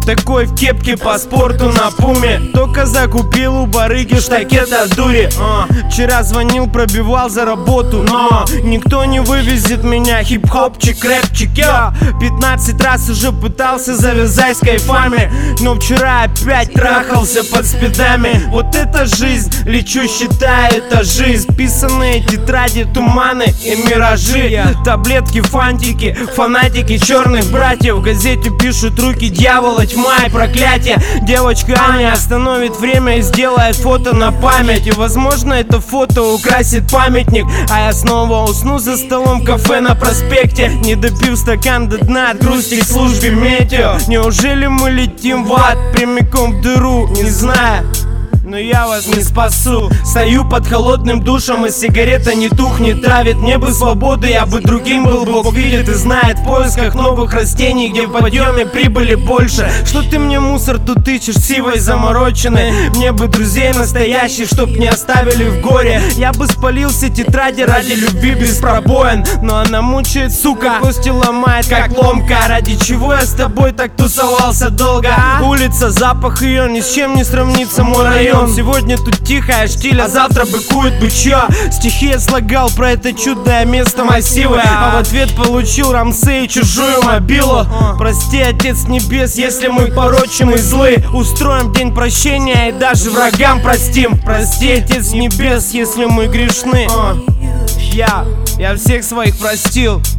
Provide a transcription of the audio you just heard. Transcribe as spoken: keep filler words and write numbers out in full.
такой в кепке по спорту на пуме. Только закупил у барыги штакет от дури. а, Вчера звонил, пробивал за работу, но никто не вывезет меня. Хип-хопчик, рэпчик, я пятнадцать раз уже пытался завязать с кайфами, но вчера опять трахался под спидами. Вот это жизнь, лечу, считаю этажи, списанные тетради, туманы и миражи. Таблетки, фантики, фанатики черных братьев. В газете пишут руки дьявола, тьма и проклятие. Девочка Аня остановит время и сделает фото на память. И возможно это фото украсит памятник, а я снова усну за столом в кафе на проспекте, не допив стакан до дна от грусти к службе метео. Неужели мы летим в ад прямиком в дыру? Не знаю, но я вас не спасу. Стою под холодным душем, и сигарета не тухнет, травит. Мне бы свободы, я бы другим был. Бог видит и знает, в поисках новых растений, где в подъеме прибыли больше. Что ты мне мусор тут тычешь, сивой замороченной? Мне бы друзей настоящих, чтоб не оставили в горе. Я бы спалил все тетради ради любви без пробоин, но она мучает, сука, кости ломает как ломка. Ради чего я с тобой так тусовался долго? Улица, запах ее ни с чем не сравнится, мой район. Сегодня тут тихая штиль, а завтра быкует бычье. Стихи я слагал про это чудное место массивы, а в ответ получил рамсы и чужую мобилу. Прости, Отец Небес, если мы порочим и злы. Устроим день прощения и даже врагам простим. Прости, Отец Небес, если мы грешны. Я, я всех своих простил.